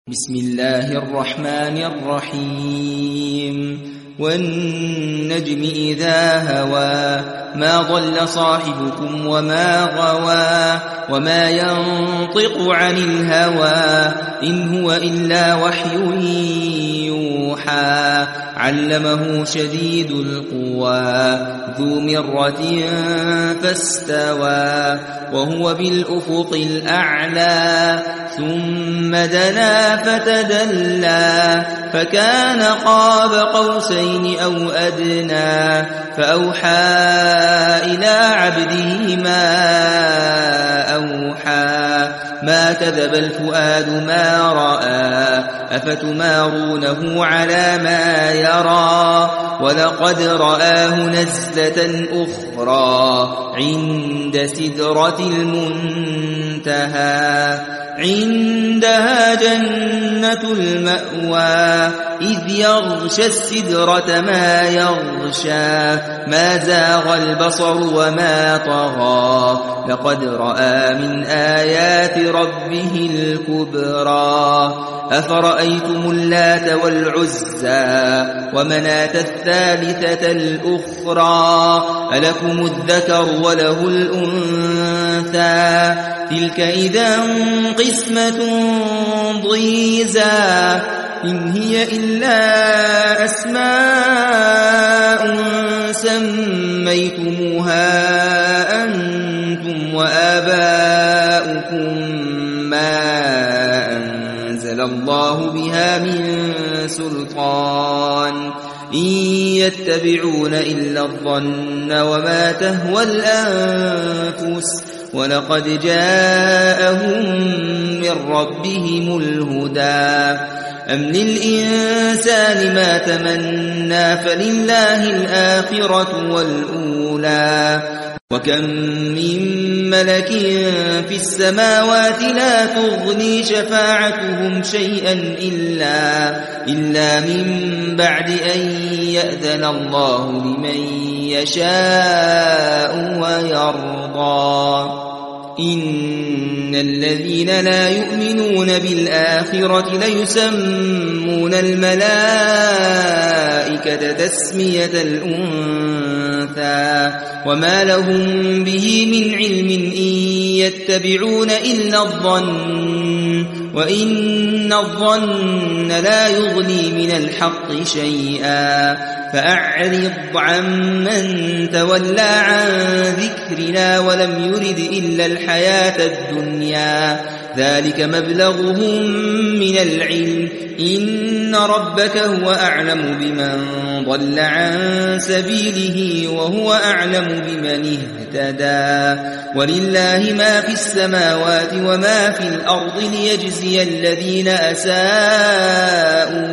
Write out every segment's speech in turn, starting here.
بسم الله الرحمن الرحيم والنجم إذا هوى ما ضل صاحبكم وما غوى وما ينطق عن الهوى إن هو إلا وحي يوحى علمه شديد القوى ذو مرة فاستوى وهو بالأفق الأعلى ثم دنا فتدلى فكان قاب قوسين أو أدنى فأوحى إلى عبده ما أوحى ما كذب الفؤاد ما رأى أفتمارونه على ما يرى ولقد رآه نزلة أخرى عند سدرة المنتهى عندها جنة المأوى إذ يغشى السدرة ما يغشى ما زاغ البصر وما طغى لقد رأى من آيات ربه الكبرى أفرأيتم اللات والعزى ومناة الثالثة الأخرى ألكم الذكر وله الأنثى تلك إذا قسمة ضيزى إن هي إلا أسماء سميتموها أنتم وآباؤكم ما أنزل الله بها من سلطان إن يتبعون إلا الظن وما تهوى الأنفس ولقد جاءهم من ربهم الهدى أم للإنسان ما تمنى فلله الآخرة والأولى وكم من ملك في السماوات لا تغني شفاعتهم شيئا إلا من بعد أن يأذن الله لمن يشاء ويرضى إن الذين لا يؤمنون بالآخرة ليسمون الملائكة تسمية الأنثى وما لهم به من علم إن يتبعون إلا الظن وإن الظن لا يغني من الحق شيئا فأعرض عمن تولى عن ذكرنا ولم يرد إلا الحياة الدنيا ذلك مبلغهم من العلم إن ربك هو أعلم بمن ضل عن سبيله وهو أعلم بمن اهتدى ولله ما في السماوات وما في الأرض ليجزي الذين أساءوا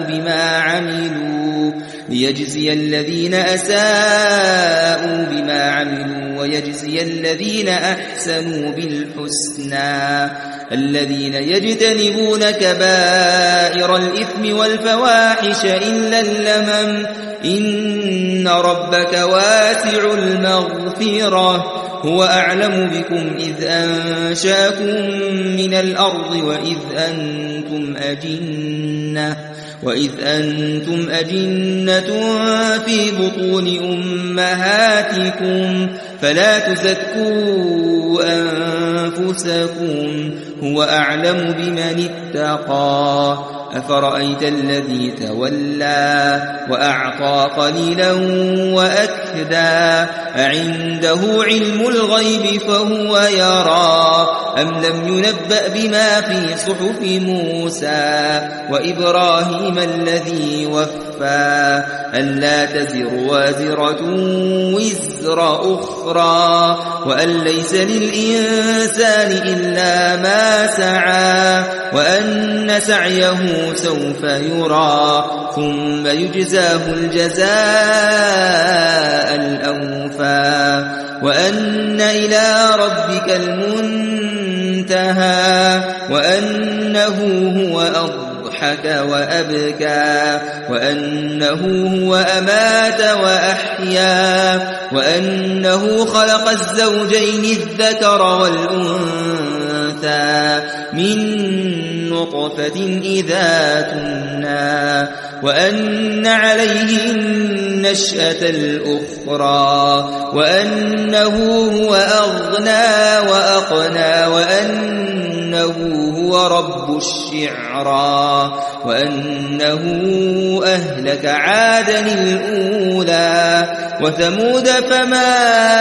بما عملوا ويجزي الذين أحسنوا بالحسنى الذين يجتنبون كبائر الإثم والفواحش إلا اللمم إن ربك واسع المغفرة هو أعلم بكم إذ أنشاكم من الأرض وإذ أنتم أجنة في بطون أمهاتكم فلا تزكوا أنفسكم هو أعلم بمن اتقى أفرأيت الذي تولى وأعطى قليلا وأكدى أعنده علم الغيب فهو يرى أم لم ينبأ بما في صحف موسى وإبراهيم الذي وفى ألا تزر وازرة وزر أخرى وأن ليس للإنسان إلا ما سعى وأن سعيه سوف يرى ثم يجزاه الجزاء الأوفى وأن إلى ربك المنتهى وأنه هو أضحك وأبكى وأنه هو أمات وأحيا وأنه خلق الزوجين الذكر والأنثى من نطفة إذا تمنى وأن عليه النشأة الأخرى وأنه هو أغنى وأقنى وأنه هو رب الشعرى وأنه أهلك عادا الأولى وثمود فما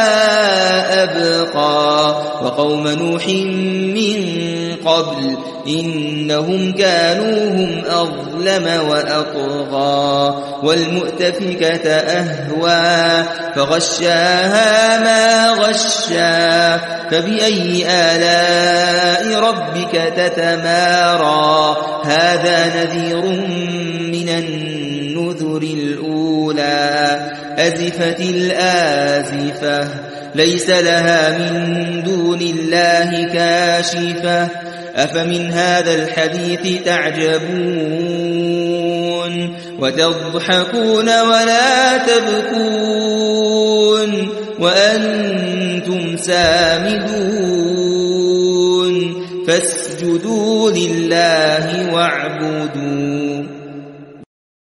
أبقى وقوم نوح من قبل إنهم كانوا هم أظلم وأطغى والمؤتفكة أهوى فغشاها ما غشى فبأي آلاء ربك تتمارى هذا نذير من النذر الأولى أزفت الآزفة ليس لها من دون الله كاشفة أفمن هذا الحديث تعجبون وتضحكون ولا تبكون وأنتم سامدون فاسجدوا لله واعبدوا